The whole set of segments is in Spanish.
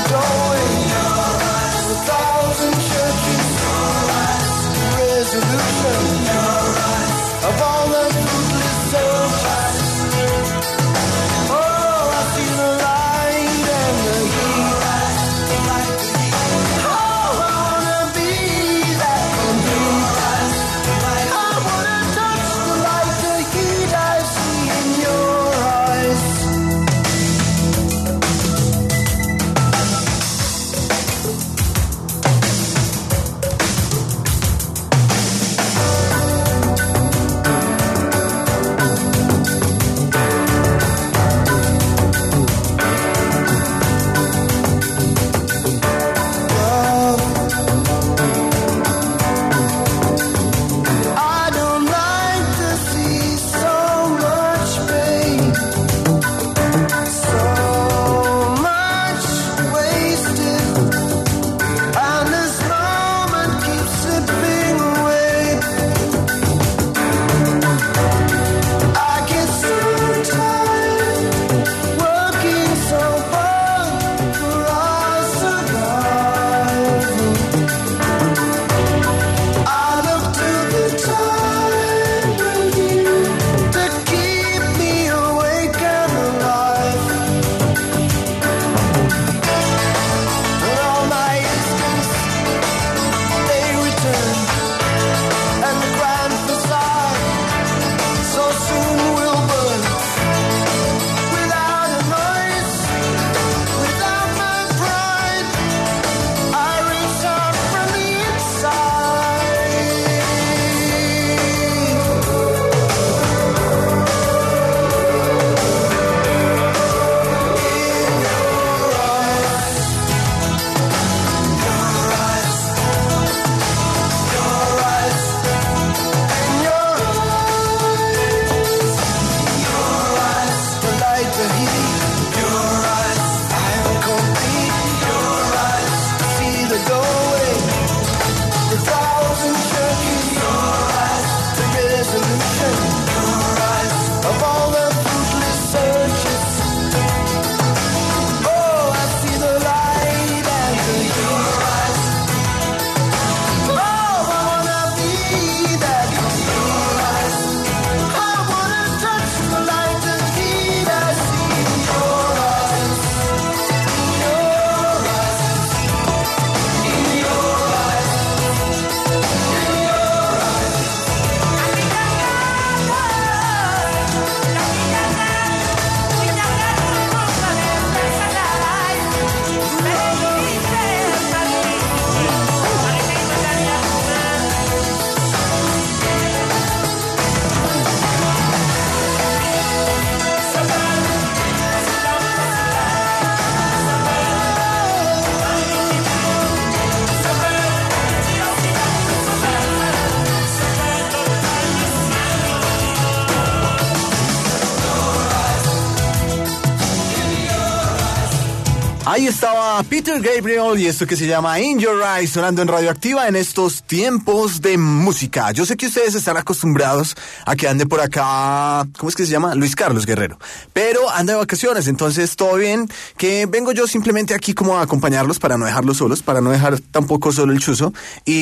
Ahí estaba Peter Gabriel y esto que se llama In Your Eyes sonando en Radioactiva en estos tiempos de música. Yo sé que ustedes están acostumbrados a que ande por acá, ¿cómo es que se llama? Luis Carlos Guerrero. Pero anda de vacaciones, entonces todo bien, que vengo yo simplemente aquí como a acompañarlos para no dejarlos solos, para no dejar tampoco solo el chuzo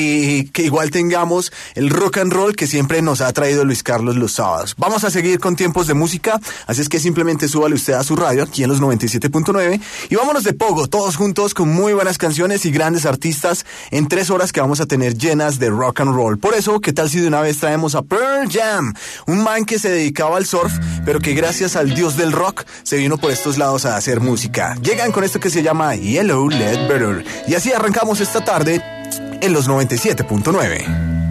y que igual tengamos el rock and roll que siempre nos ha traído Luis Carlos los sábados. Vamos a seguir con tiempos de música, así es que simplemente súbale usted a su radio aquí en los 97.9 y vámonos de pogo, todos juntos con muy buenas canciones y grandes artistas en 3 horas que vamos a tener llenas de rock and roll. Por eso, ¿qué tal si de una vez traemos a Pearl Jam? Un man que se dedicaba al surf, pero que gracias al dios del rock se vino por estos lados a hacer música. Llegan con esto que se llama Yellow Ledbetter. Y así arrancamos esta tarde en los 97.9.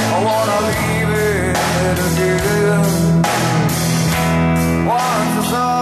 Once I saw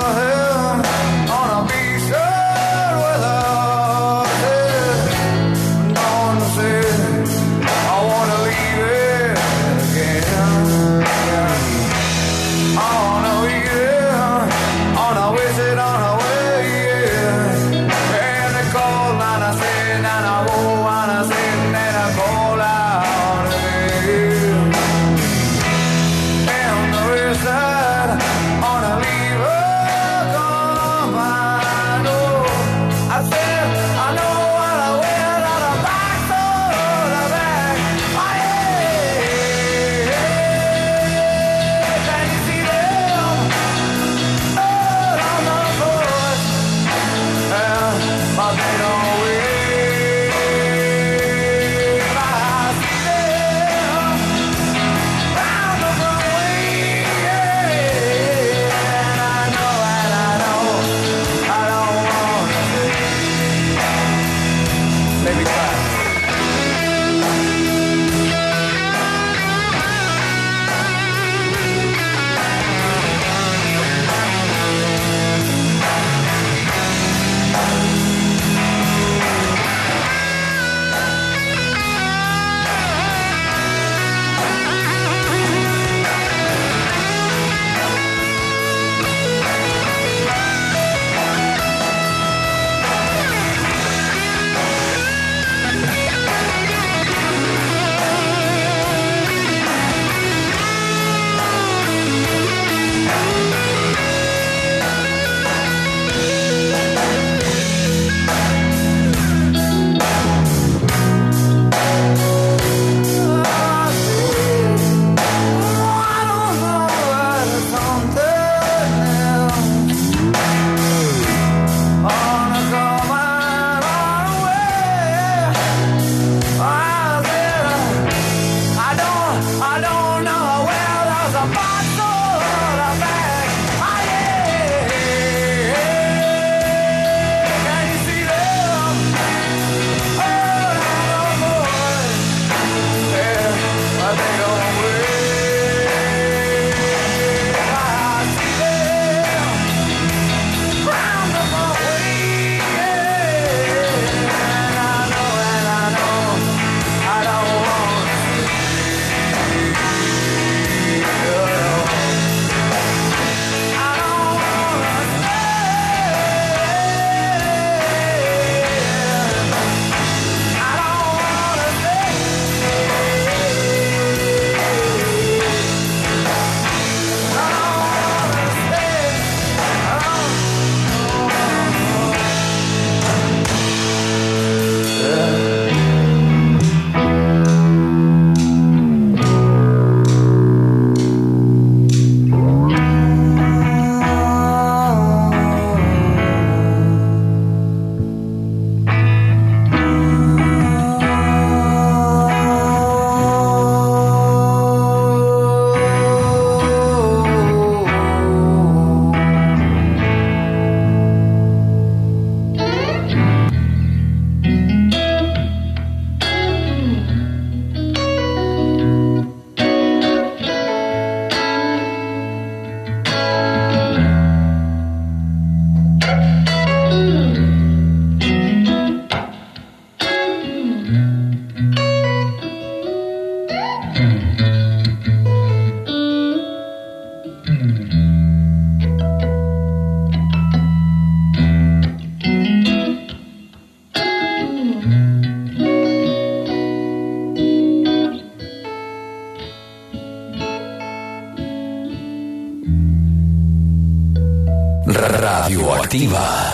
Radioactiva.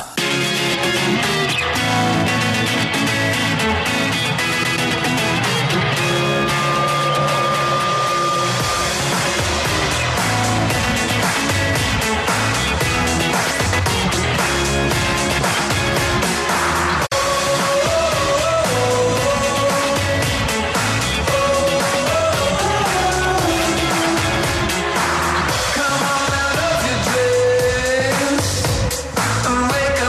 Wake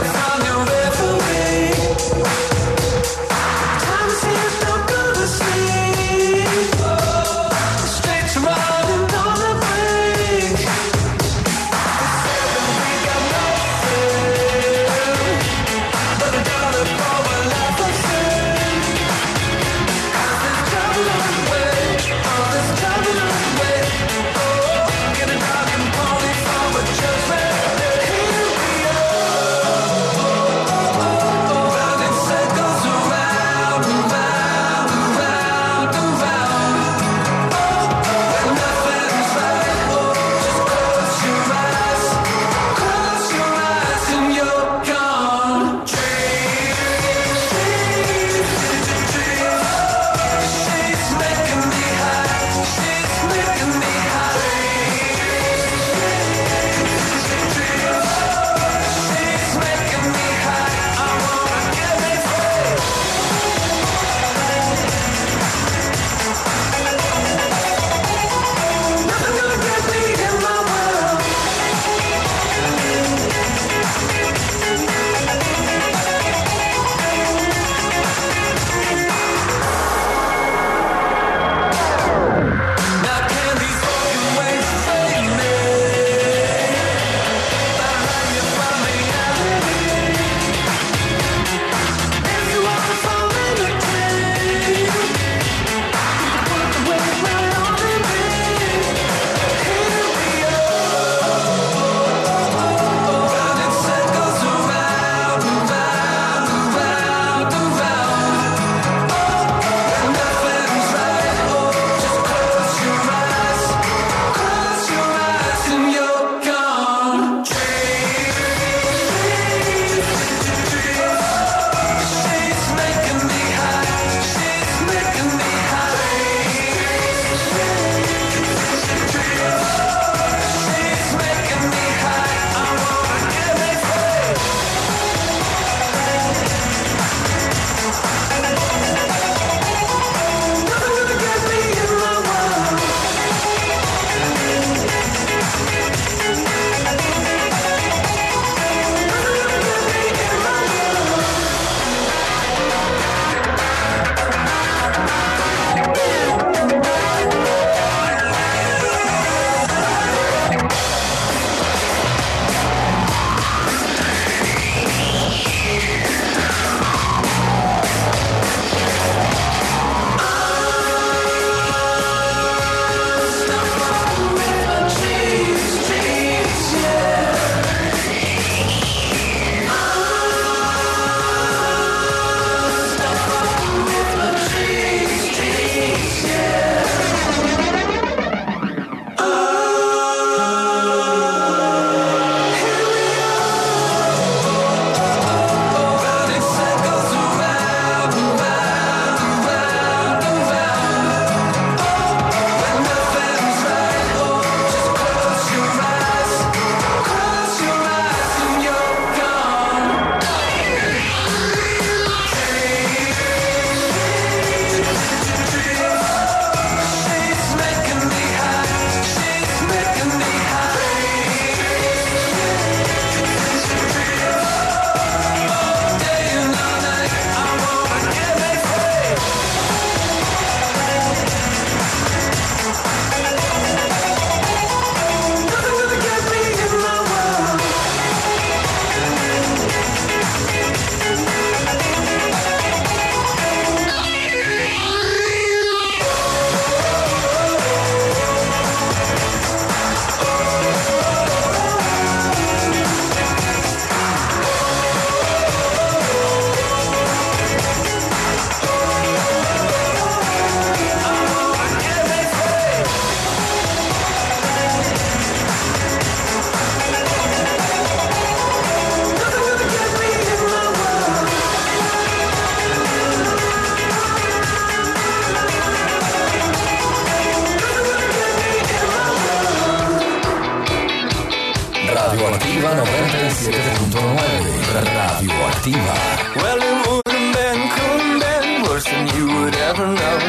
Radioactiva. Well, it wouldn't been, couldn't been worse than you would ever know.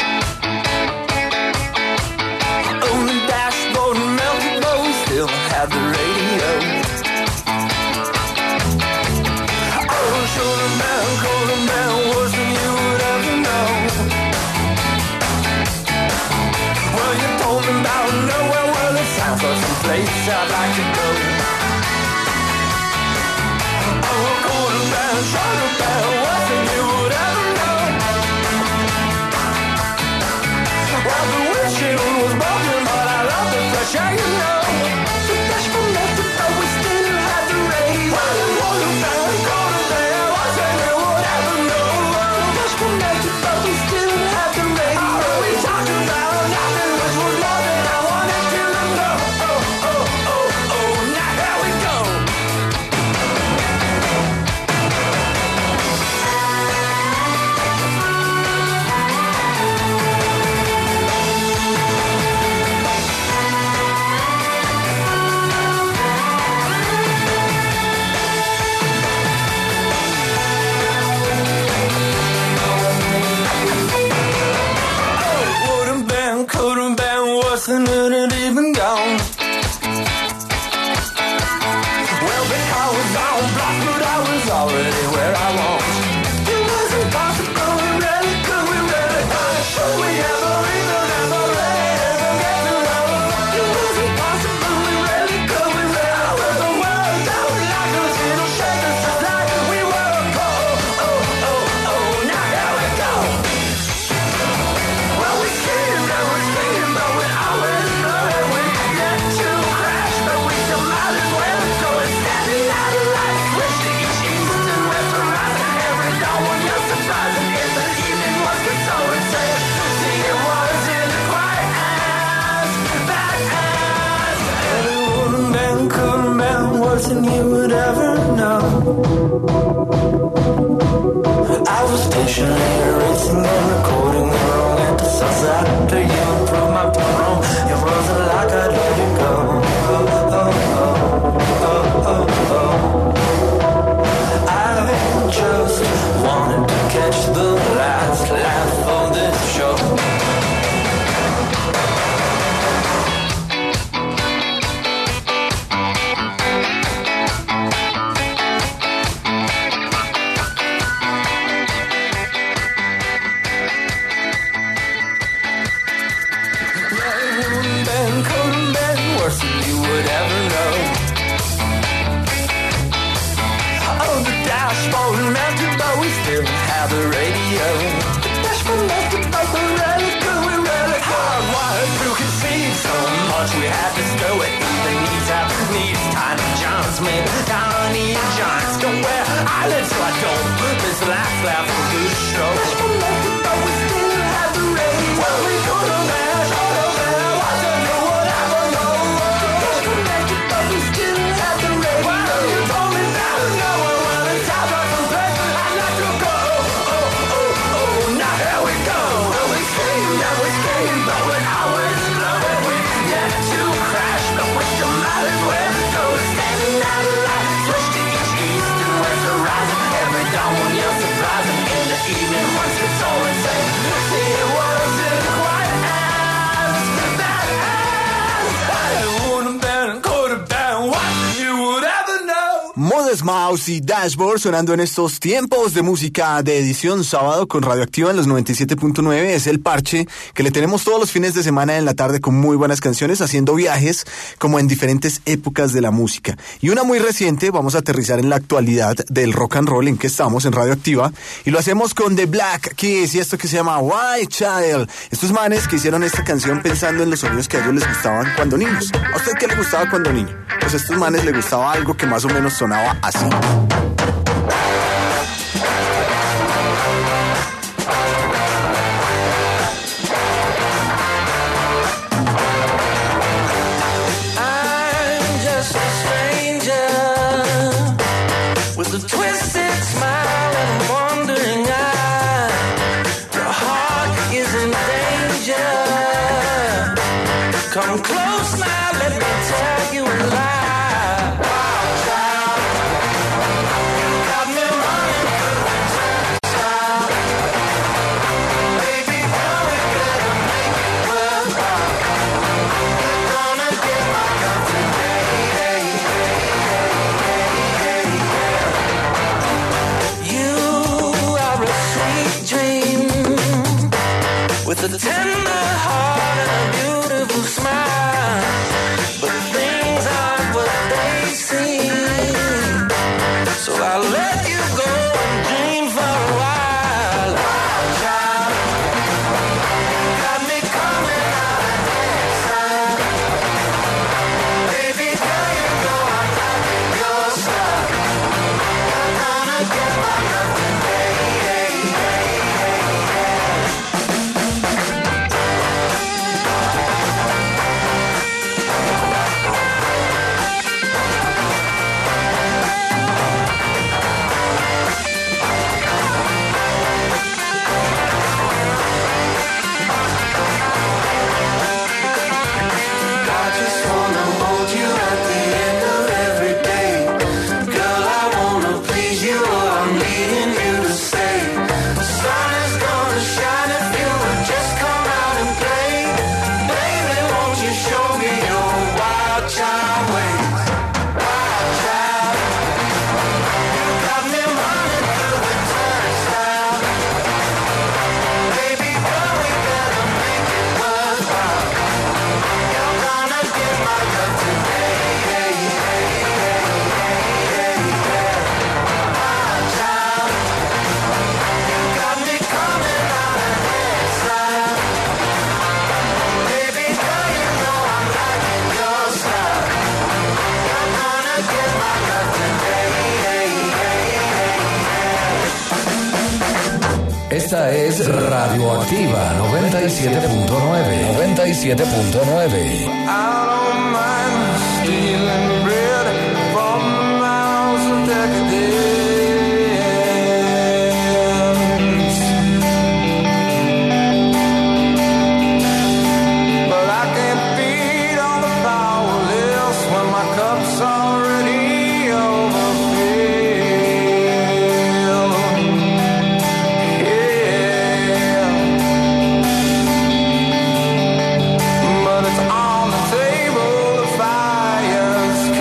On the dashboard melted, but we still had the radio. Oh, it should have been, could have been worse than you would ever know. Well, you told me about nowhere, well, it sounds like some place I'd like to go. Oh, it could have been, should have been worse than you would ever know. Well, the windshield was broken, but I love the fresh air, you know. The dashboard melted, but we still had the radio. Well, it would have been, could have been worse than you would ever know. The dashboard melted, but we still had the radio. Oh, we talked about nothing, which was more than I wanted to know. Oh, oh, oh, oh, now here we go. Would've been, could've been worse than it had even gone. Well, the car was on block, but I was already where I was. It was impossible, we really could, we really should we ever even ever get to know? It was impossible, we really could, we really with the world that would like us, it'll shake us just like we were. Oh, oh, oh, oh, now here we go. Well, we screamed and we screamed, but we always know that we get to crash, but we still might as well go and standing out of light. Switch to each east and west horizon, every dawn when you're surprising. If the evening was good, so it said, see it wasn't quite as bad as. And it wouldn't been, couldn't been worse than you would ever know. I was patiently erasing and recording the wrong episodes after you improved my tone. It wasn't like I'd let it go. Oh, oh, oh, oh, oh, oh. I just wanted to catch the last laugh of this show. Couldn't been worse than you would ever know. Oh, the dashboard melted, but we still have the radio. The dashboard melted, but we really could, we really hardwired through conceive so much we had to stow it. Even needs time to John's made Donnie and John's don't wear eyelids, so I don't miss the last laugh of the show. Dashboard melted, but we still have the radio. Well, we could have been, should have been, wasn't you would ever know. Dashboard melted, but we still have the radio. Well, you told me that no one will it's out of some place I'd like to go. Oh, oh, oh, now here we go. Well, we screamed and we screamed, but we always know that we get to crash, but we still might as well go. Standing out of light, switch to each east and west horizon. Every dawn when you're surprising, in the evening once it's all the same. See, it wasn't quite as bad as it would have been, could have been, what you would ever know. Modest Mouse y Dashboard sonando en estos tiempos de música de edición sábado con Radioactiva en los 97.9. Es el parche que le tenemos todos los fines de semana en la tarde con muy buenas canciones, haciendo viajes como en diferentes épocas de la música. Y una muy reciente, vamos a aterrizar en la actualidad del rock and roll en que estamos en Radioactiva. Y lo hacemos con The Black Keys y esto que se llama White Child. Estos manes que hicieron esta canción pensando en los sonidos que a ellos les gustaban cuando niños. ¿A usted qué le gustaba cuando niño? Pues a estos manes les gustaba algo que más o menos sonaba así. I'm just a stranger with a twisted smile and a wandering eye. Your heart is in danger. Come close now, let me tell you a lie. Wild child, got me running. with a tender heart and a beautiful smile. But things aren't what they seem, so I'll let you go and dream for a while. Wild child, got me coming out of inside. Baby, there you go, I'm liking your style. I'm gonna get my love today. Esta es Radioactiva 97.9. 97.9. I don't mind stealing bread from the house of decadence, but I can't feed on the powerless when my cup's already overfilled. But it's on the table, the fire's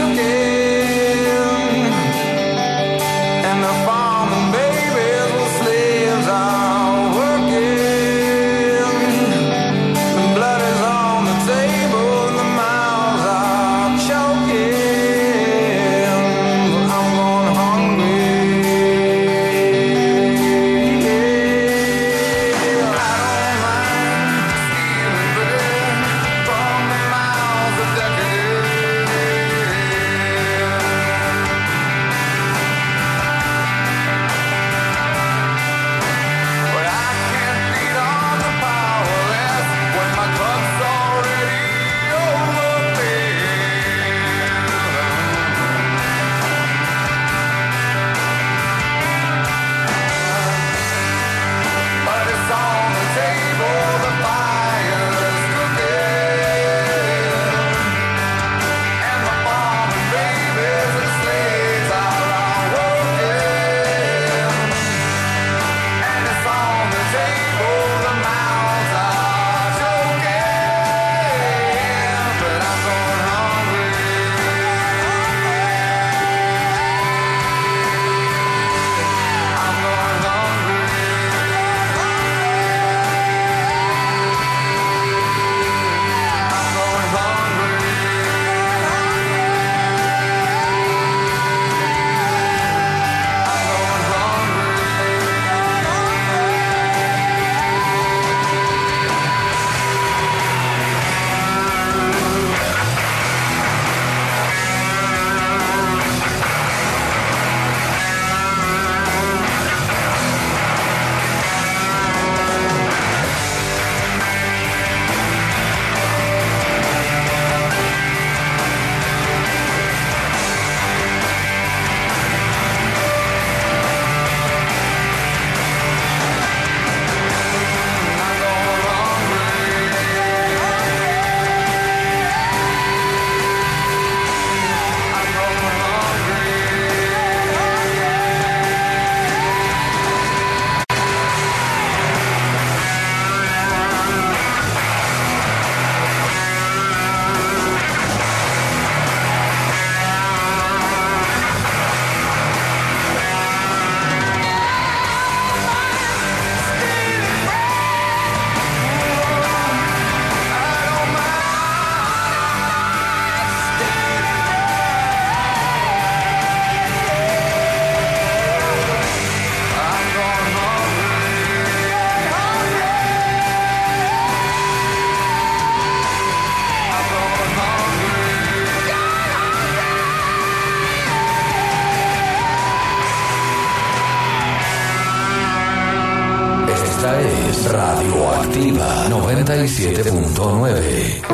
Esta es Radioactiva 97.9.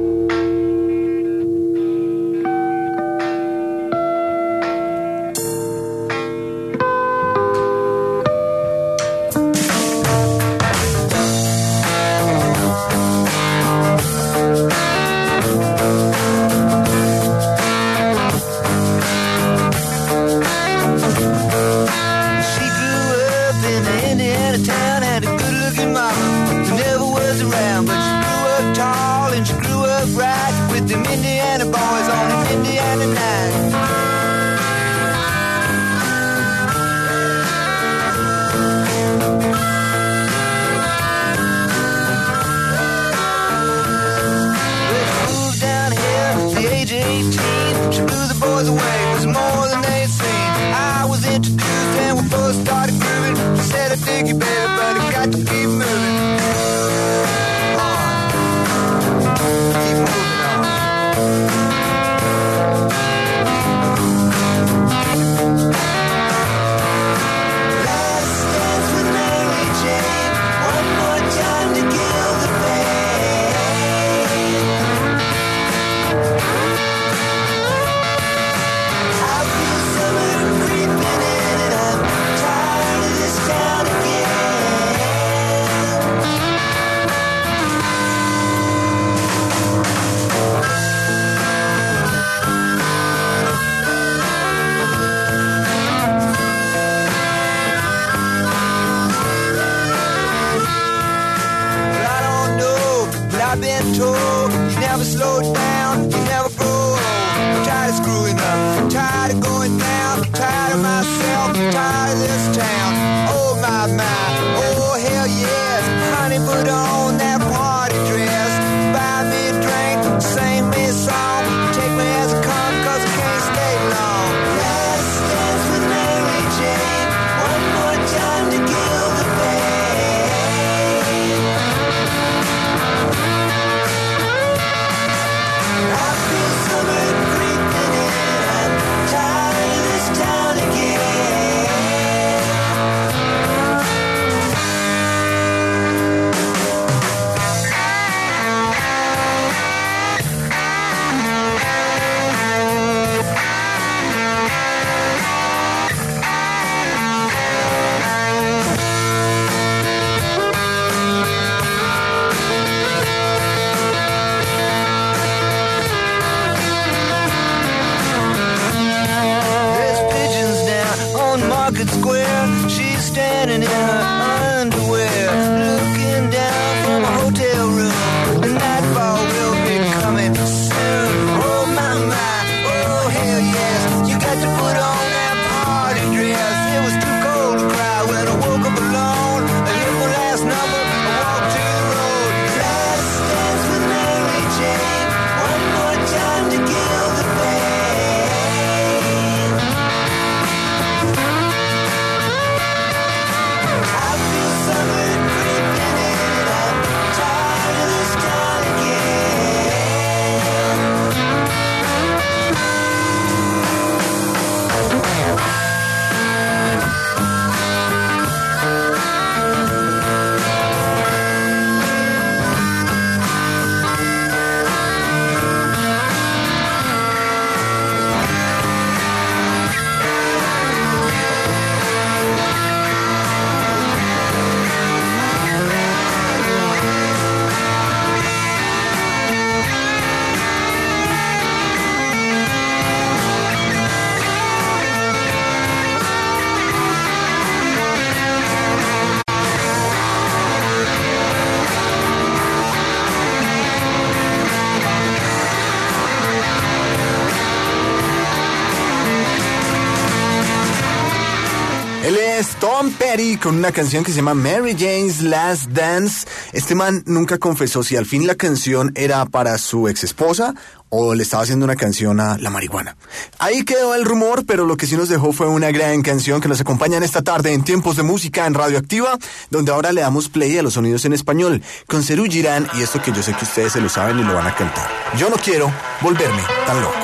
Tom Petty con una canción que se llama Mary Jane's Last Dance. Este man nunca confesó si al fin la canción era para su ex esposa o le estaba haciendo una canción a la marihuana. Ahí quedó el rumor, pero lo que sí nos dejó fue una gran canción que nos acompaña en esta tarde en Tiempos de Música en Radioactiva, donde ahora le damos play a los sonidos en español con Serú Girán y esto que yo sé que ustedes se lo saben y lo van a cantar. Yo no quiero volverme tan loco.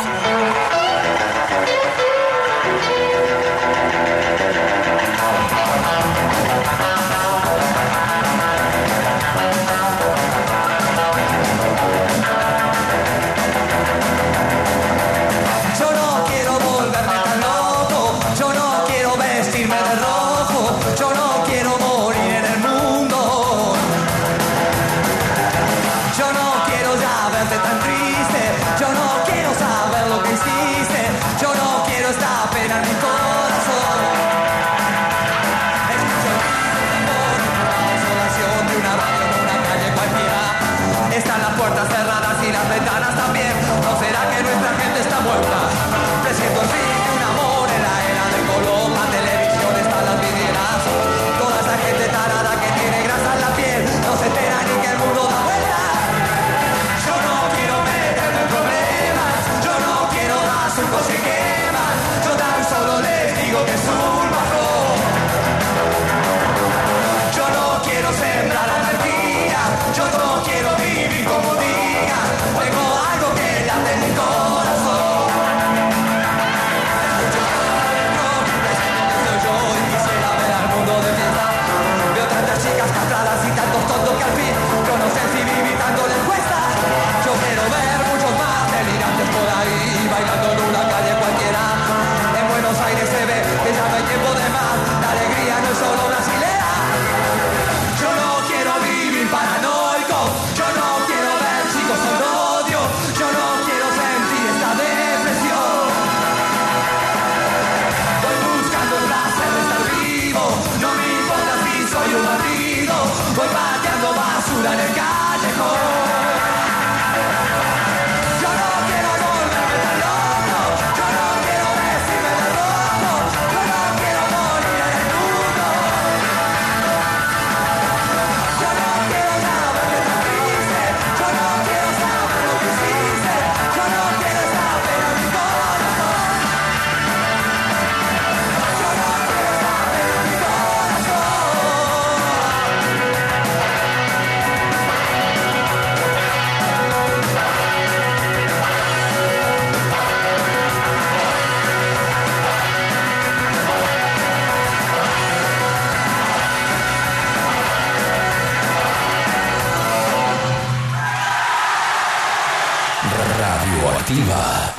Radioactiva.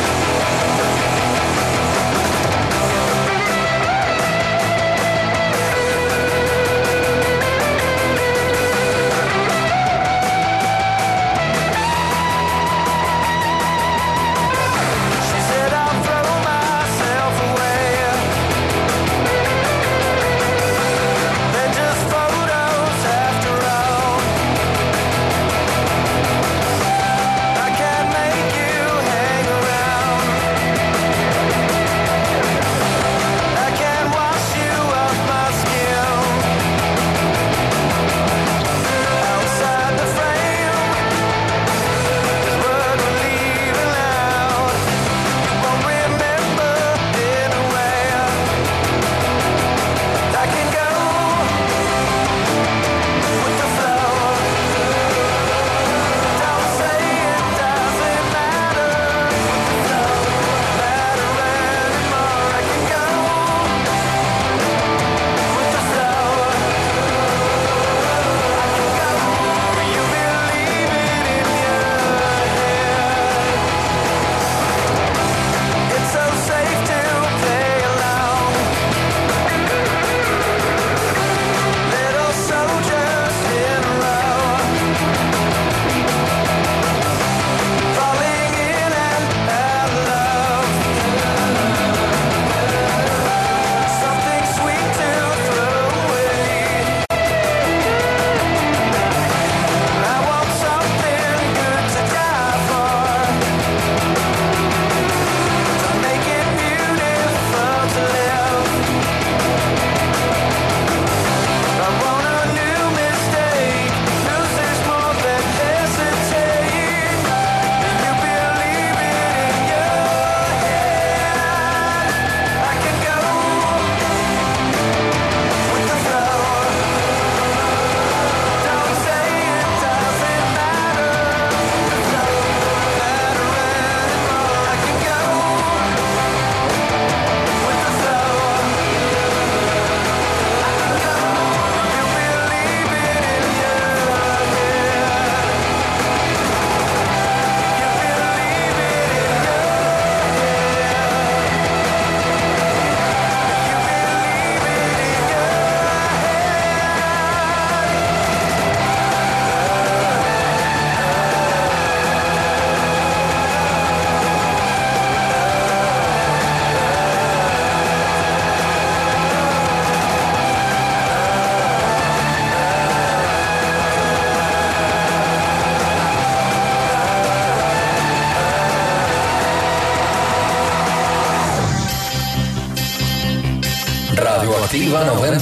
Radioactiva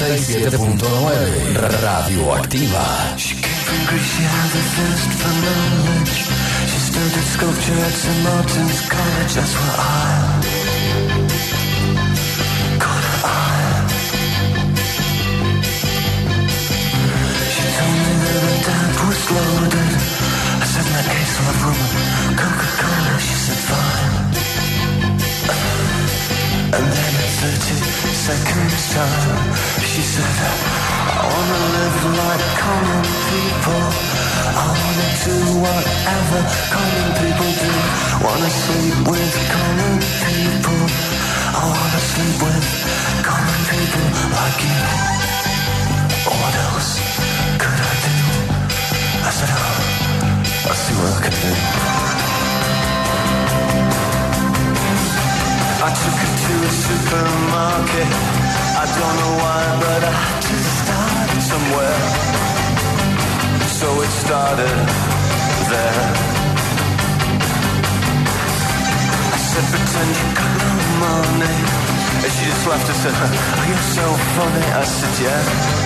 97.9. Radioactiva. She came from Greece, she had the thirst for knowledge. She studied sculpture at St. Martin's College. That's where I caught her eye. She told me that her dad was loaded. I said, in that case, I'll have rum and Coca-Cola. She said, fine. And then at 30 seconds time, she said, I wanna live like common people. I wanna do whatever common people do. Wanna sleep with common people. I wanna sleep with common people like you. What else could I do? I said, I'll see what I can do. I took her to a supermarket. I don't know why, but I had to start somewhere. So it started there. I said, pretend you got no money. And she just laughed and said, oh, you're so funny. I said, yeah.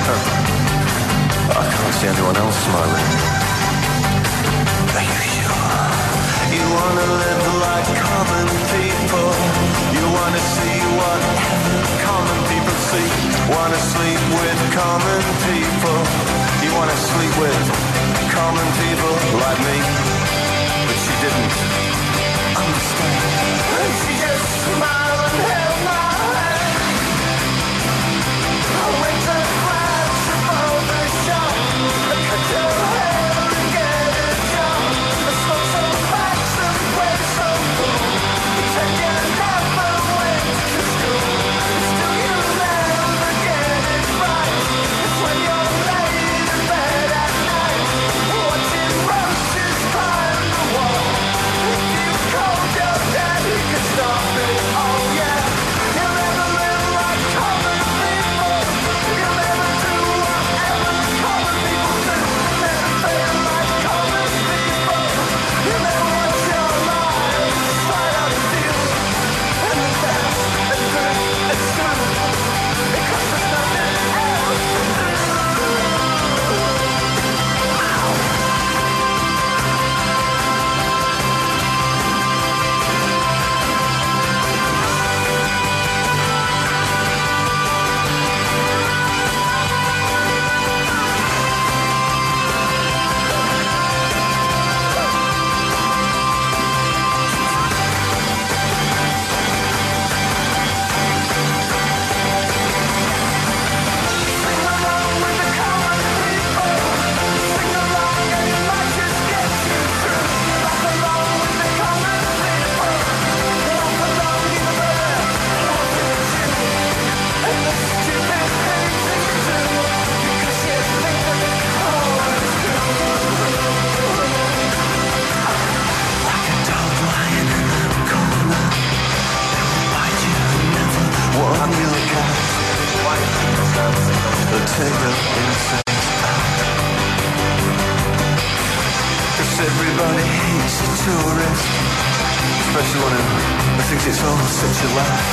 I can't see anyone else smiling. Are you sure? You wanna live like common people. You wanna see whatever common people see. Wanna sleep with common people. You wanna sleep with common people like me. But she didn't understand. And she just smiled and held my hand. I went to France above the shop. I cut your hair and get a job. I smoked some packs and played some Everybody hates a tourist, especially one who thinks it's all such a laugh.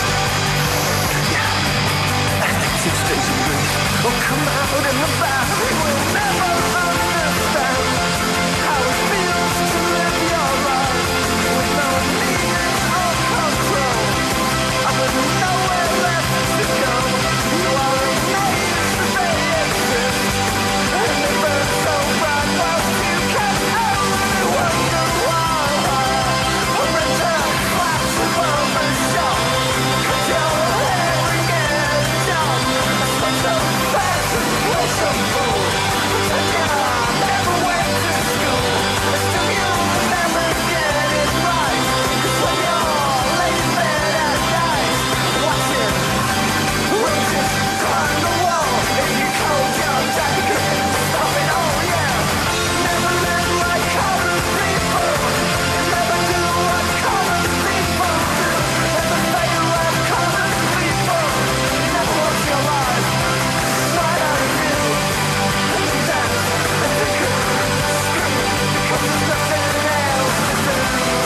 Yeah, active states of grief will come out in the bath. We will never understand how it feels to live your life with no meaning or control, and with nowhere left to go. You are amazed that they exist, and they burn so bright whilst you can't only wonder why. A return flash above the shop, 'cause your hair will get done. Such a fashion was a fool. And I never went to school. Still you'll never get it right, 'cause when you're laying in bed at night, watching roses climb the wall, if you cold your jacket, stop it all, yeah. Never live like common people. Never do what common people do. Never fail like common people. Never watch your life slide out of view. And you dance and you scream because there's nothing else to do.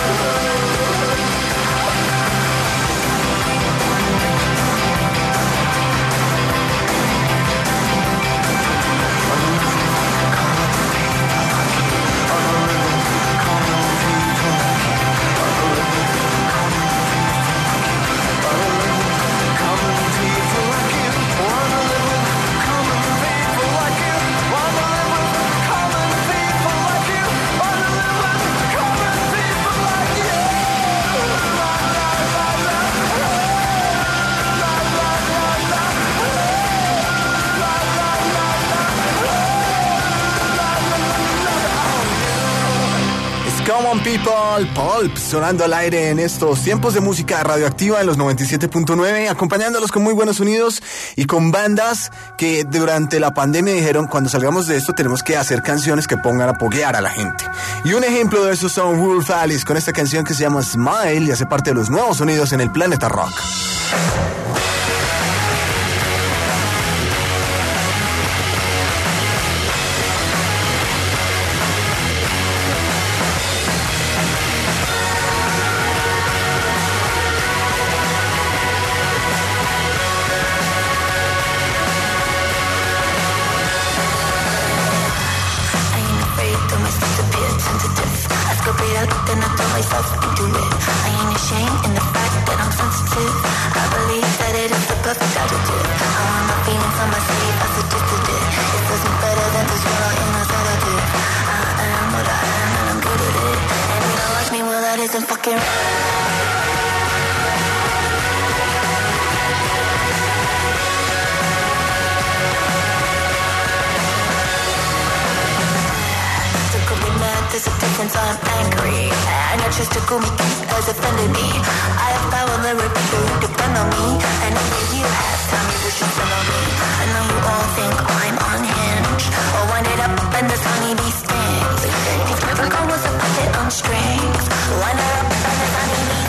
Come on people, Pulp, sonando al aire en estos tiempos de música radioactiva en los 97.9, acompañándolos con muy buenos sonidos y con bandas que durante la pandemia dijeron, cuando salgamos de esto tenemos que hacer canciones que pongan a poguear a la gente. Y un ejemplo de eso son Wolf Alice con esta canción que se llama Smile y hace parte de los nuevos sonidos en el Planeta Rock. Then I throw myself into it. I ain't ashamed in the fact that I'm sensitive. I believe that it is the perfect adjective. I want my feelings on my sleeve, I suggested it. It feels me better than to swallow in a sedative. I am what I am and I'm good at it. And you don't like me, well that isn't fucking right. There's a difference, I'm angry. And I choose to call me as offended me. I have power, there are people who depend on me. And only you have time, you wish you spend on me. I know you all think I'm unhinged. I'll wind it up and this honeybee stings. These paper girl was a puppet on strings. Wind it up and this honeybee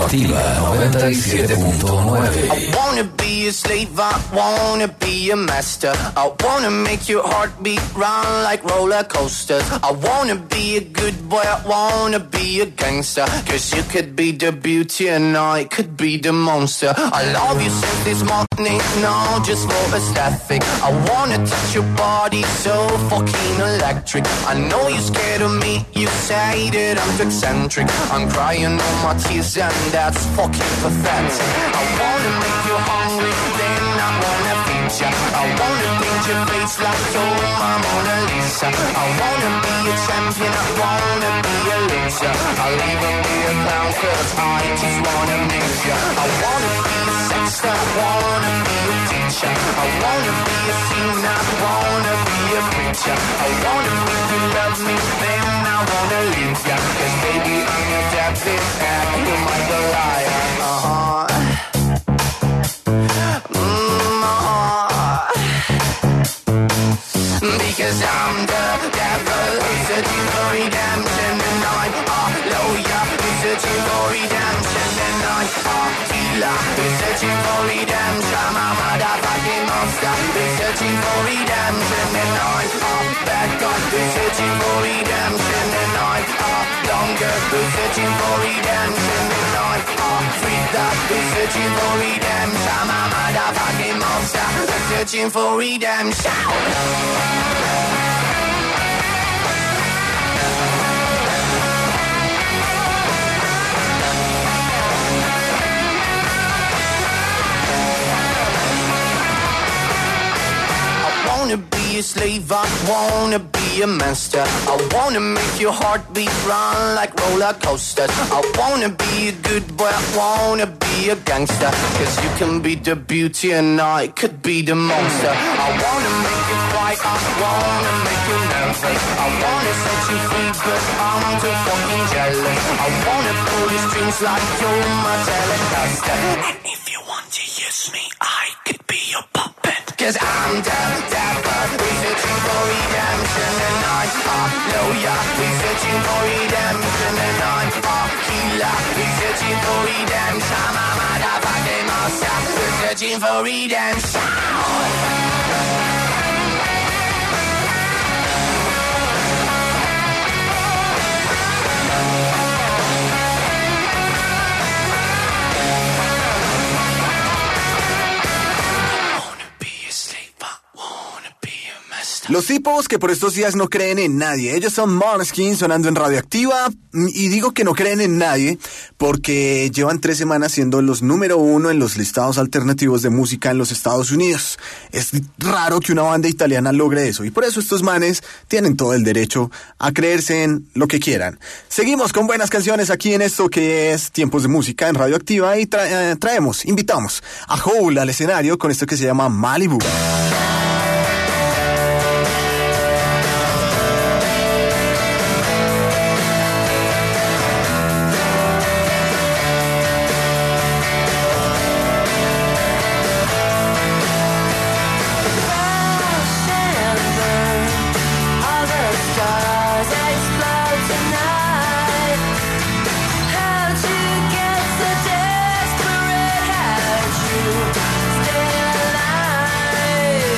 Activa 97.9. I wanna be a slave, I wanna be a master. I wanna make your heartbeat run like roller coasters. I wanna be a good boy, I wanna be a gangster. Cause you could be the beauty and I could be the monster. I love you since this morning, no, just for aesthetic. I wanna touch your body so fucking electric. I know you're scared of me, you say that I'm too eccentric. I'm crying all my tears and that's fucking pathetic. I wanna make you hungry, then I wanna feed ya. I wanna paint your face like you're my Mona Lisa. I wanna be a champion, I wanna be a loser. I'll even be a clown cause I just wanna mix ya. I wanna be a sexter, I wanna be a teacher. I wanna be a singer, I wanna be a preacher. I wanna make you love me, then I wanna leave ya. Cause baby I'm your David and you're my Goliath. Because I'm the devil who's searching for redemption. And I'm a lawyer who's searching for redemption. And I'm a healer who's searching for redemption. I'm a motherfucking monster who's searching for redemption. And I'm a bad guy who's searching for redemption. And I'm a longer who's searching for redemption. And I'm a freak that who's searching for redemption. I'm a motherfucking monster who's searching for redemption. I wanna be a slave, I wanna be a master. I wanna make your heartbeat run like roller coasters. I wanna be a good boy, I wanna be a gangster. Cause you can be the beauty and I could be the monster. I wanna make you quiet, I wanna make you nervous. I wanna set you free but I'm too fucking jealous. I wanna pull your strings like you're my Telecaster. And if you want to use me, I could be your puppet. Cause I'm the devil, we're searching for redemption. And I'm a lawyer, we're searching for redemption. And I'm a healer, we're searching for redemption. I'm a motherfucking monster, we're searching for redemption. Los tipos que por estos días no creen en nadie. Ellos son Måneskin sonando en Radioactiva. Y digo que no creen en nadie porque llevan 3 semanas siendo los número 1 en los listados alternativos de música en los Estados Unidos. Es raro que una banda italiana logre eso. Y por eso estos manes tienen todo el derecho a creerse en lo que quieran. Seguimos con buenas canciones aquí en esto que es Tiempos de Música en Radioactiva. Y invitamos a Hole al escenario con esto que se llama Malibu. Stay alive.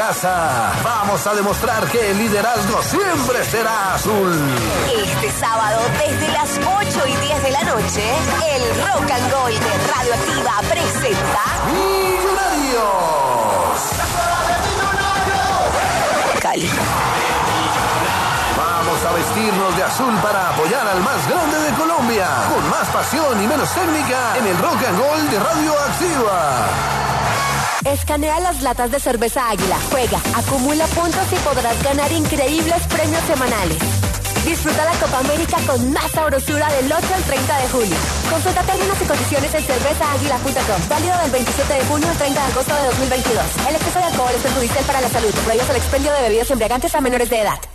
casa. Vamos a demostrar que el liderazgo siempre será azul. Este sábado, desde las 8:10 de la noche, el Rock and Roll de Radioactiva presenta ¡Millonarios! Cali. Vamos a vestirnos de azul para apoyar al más grande de Colombia. Con más pasión y menos técnica en el Rock and Roll de Radioactiva. Escanea las latas de cerveza Águila, juega, acumula puntos y podrás ganar increíbles premios semanales. Disfruta la Copa América con más sabrosura del 8 al 30 de julio. Consulta términos y condiciones en cervezaaguila.com. Válido del 27 de junio al 30 de agosto de 2022. El exceso de alcohol es perjudicial para la salud. Prohíbes el expendio de bebidas embriagantes a menores de edad.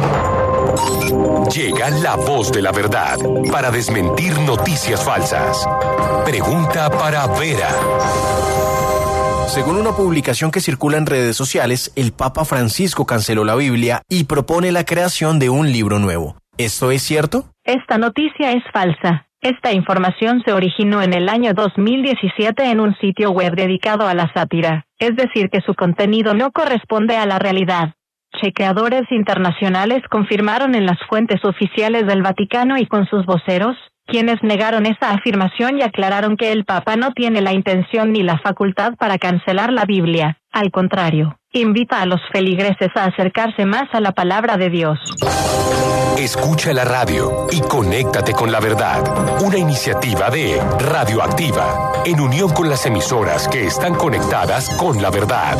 Llega la voz de la verdad para desmentir noticias falsas. Pregunta para Vera. Según una publicación que circula en redes sociales, el Papa Francisco canceló la Biblia y propone la creación de un libro nuevo. ¿Esto es cierto? Esta noticia es falsa. Esta información se originó en el año 2017 en un sitio web dedicado a la sátira, es decir, que su contenido no corresponde a la realidad. Chequeadores internacionales confirmaron en las fuentes oficiales del Vaticano y con sus voceros, quienes negaron esa afirmación y aclararon que el Papa no tiene la intención ni la facultad para cancelar la Biblia. Al contrario, invita a los feligreses a acercarse más a la palabra de Dios. Escucha la radio y conéctate con la verdad. Una iniciativa de Radioactiva, en unión con las emisoras que están conectadas con la verdad.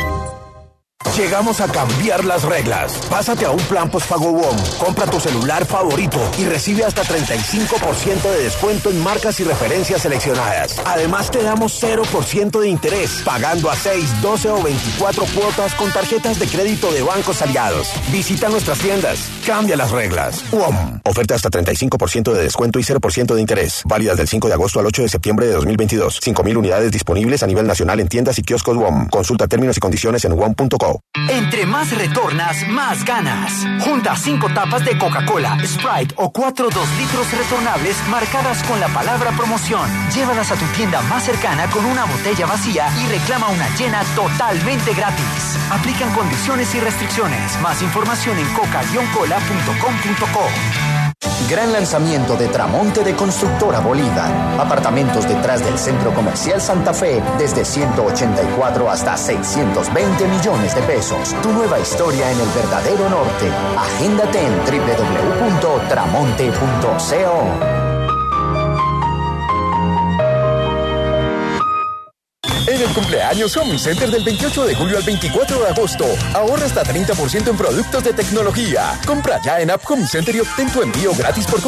Llegamos a cambiar las reglas. Pásate a un plan postpago WOM, compra tu celular favorito y recibe hasta 35% de descuento en marcas y referencias seleccionadas. Además te damos 0% de interés, pagando a 6, 12 o 24 cuotas con tarjetas de crédito de bancos aliados. Visita nuestras tiendas. Cambia las reglas. WOM. Oferta hasta 35% de descuento y 0% de interés. Válidas del 5 de agosto al 8 de septiembre de 2022. 5,000 unidades disponibles a nivel nacional en tiendas y kioscos WOM. Consulta términos y condiciones en WOM.co. Entre más retornas, más ganas. Junta 5 tapas de Coca-Cola, Sprite o 4 2 litros retornables marcadas con la palabra promoción. Llévalas a tu tienda más cercana con una botella vacía y reclama una llena totalmente gratis. Aplican condiciones y restricciones. Más información en coca-cola.com.co. Gran lanzamiento de Tramonte de Constructora Bolívar. Apartamentos detrás del Centro Comercial Santa Fe desde 184 hasta 620 millones de pesos. Tu nueva historia en el verdadero norte. Agéndate en www.tramonte.co. En el cumpleaños Home Center del 28 de julio al 24 de agosto, ahorra hasta 30% en productos de tecnología. Compra ya en App Home Center y obtén tu envío gratis por